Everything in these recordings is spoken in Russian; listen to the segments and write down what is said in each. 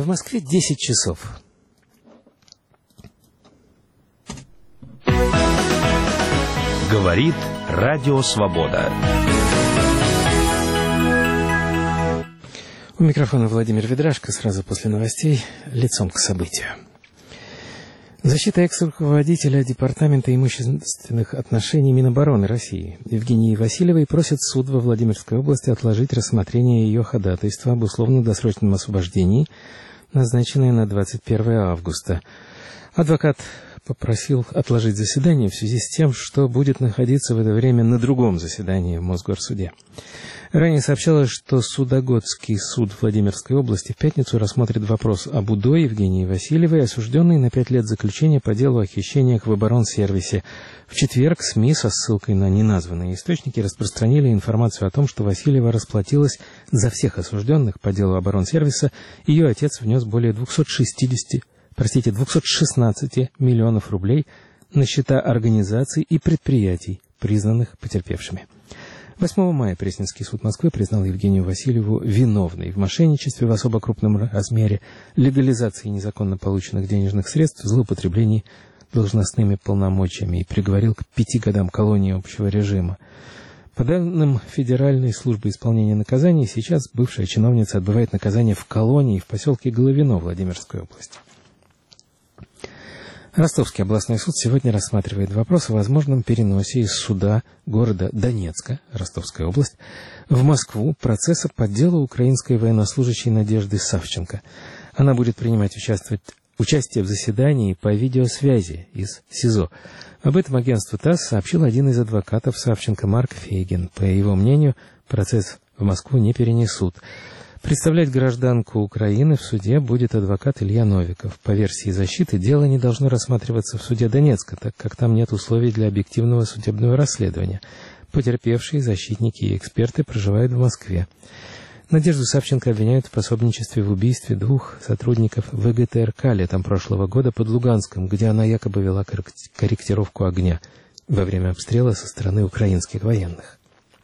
В Москве 10 часов. Говорит Радио Свобода. У микрофона Владимир Ведрашко. Сразу после новостей лицом к событию. Защита экс-руководителя Департамента имущественных отношений Минобороны России Евгении Васильевой просит суд во Владимирской области отложить рассмотрение ее ходатайства об условно-досрочном освобождении, назначенное на 21 августа. Адвокат попросил отложить заседание в связи с тем, что будет находиться в это время на другом заседании в Мосгорсуде. Ранее сообщалось, что Судогодский суд Владимирской области в пятницу рассмотрит вопрос об УДО Евгении Васильевой, осужденной на 5 лет заключения по делу о хищениях в оборонсервисе. В четверг СМИ со ссылкой на неназванные источники распространили информацию о том, что Васильева расплатилась за всех осужденных по делу оборонсервиса. Ее отец внес более 216 миллионов рублей на счета организаций и предприятий, признанных потерпевшими. 8 мая Пресненский суд Москвы признал Евгению Васильеву виновной в мошенничестве в особо крупном размере, легализации незаконно полученных денежных средств, злоупотреблении должностными полномочиями и приговорил к 5 годам колонии общего режима. По данным Федеральной службы исполнения наказаний, сейчас бывшая чиновница отбывает наказание в колонии в поселке Головино Владимирской области. Ростовский областной суд сегодня рассматривает вопрос о возможном переносе из суда города Донецка, Ростовская область, в Москву процесса по делу украинской военнослужащей Надежды Савченко. Она будет принимать участие в заседании по видеосвязи из СИЗО. Об этом агентству ТАСС сообщил один из адвокатов Савченко Марк Фейгин. По его мнению, процесс в Москву не перенесут. Представлять гражданку Украины в суде будет адвокат Илья Новиков. По версии защиты, дело не должно рассматриваться в суде Донецка, так как там нет условий для объективного судебного расследования. Потерпевшие, защитники и эксперты проживают в Москве. Надежду Савченко обвиняют в пособничестве в убийстве 2 сотрудников ВГТРК летом прошлого года под Луганском, где она якобы вела корректировку огня во время обстрела со стороны украинских военных.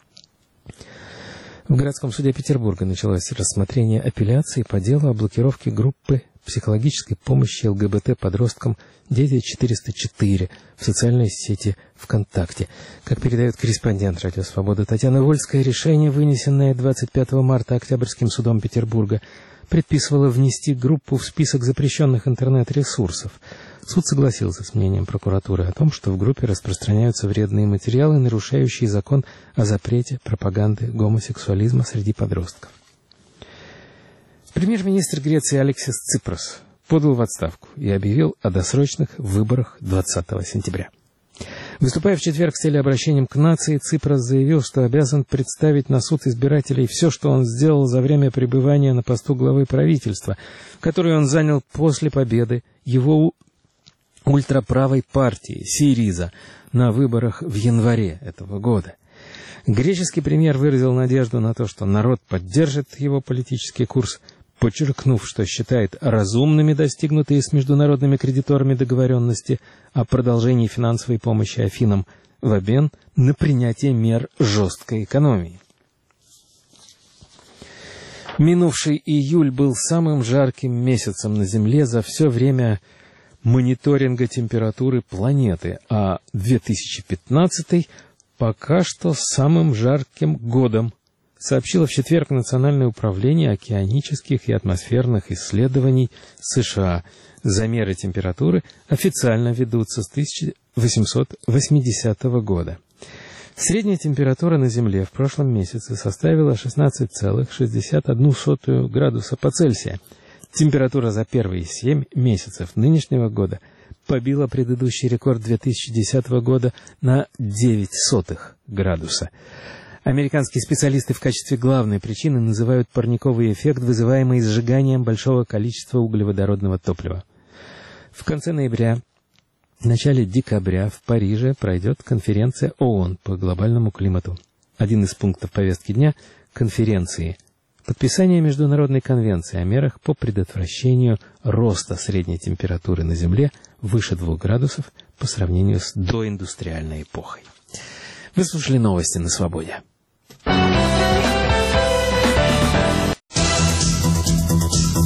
В городском суде Петербурга началось рассмотрение апелляции по делу о блокировке группы психологической помощи ЛГБТ-подросткам «Дети-404» в социальной сети ВКонтакте. Как передает корреспондент «Радио Свобода» Татьяна Вольская, решение, вынесенное 25 марта Октябрьским судом Петербурга, предписывало внести группу в список запрещенных интернет-ресурсов. Суд согласился с мнением прокуратуры о том, что в группе распространяются вредные материалы, нарушающие закон о запрете пропаганды гомосексуализма среди подростков. Премьер-министр Греции Алексис Ципрос подал в отставку и объявил о досрочных выборах 20 сентября. Выступая в четверг с телеобращением к нации, Ципрос заявил, что обязан представить на суд избирателей все, что он сделал за время пребывания на посту главы правительства, который он занял после победы его ультраправой партии СИРИЗА на выборах в январе этого года. Греческий премьер выразил надежду на то, что народ поддержит его политический курс, подчеркнув, что считает разумными достигнутые с международными кредиторами договоренности о продолжении финансовой помощи Афинам в обмен на принятие мер жесткой экономии. Минувший июль был самым жарким месяцем на Земле за все время мониторинга температуры планеты, а 2015 пока что самым жарким годом, сообщило в четверг Национальное управление океанических и атмосферных исследований США. Замеры температуры официально ведутся с 1880 года. Средняя температура на Земле в прошлом месяце составила 16,61 градуса по Цельсию. Температура за первые 7 месяцев нынешнего года побила предыдущий рекорд 2010 года на 0,09 градуса. Американские специалисты в качестве главной причины называют парниковый эффект, вызываемый сжиганием большого количества углеводородного топлива. В конце ноября, в начале декабря в Париже пройдет конференция ООН по глобальному климату. Один из пунктов повестки дня конференции – подписание Международной конвенции о мерах по предотвращению роста средней температуры на Земле выше 2 градусов по сравнению с доиндустриальной эпохой. Вы слушали новости на Свободе.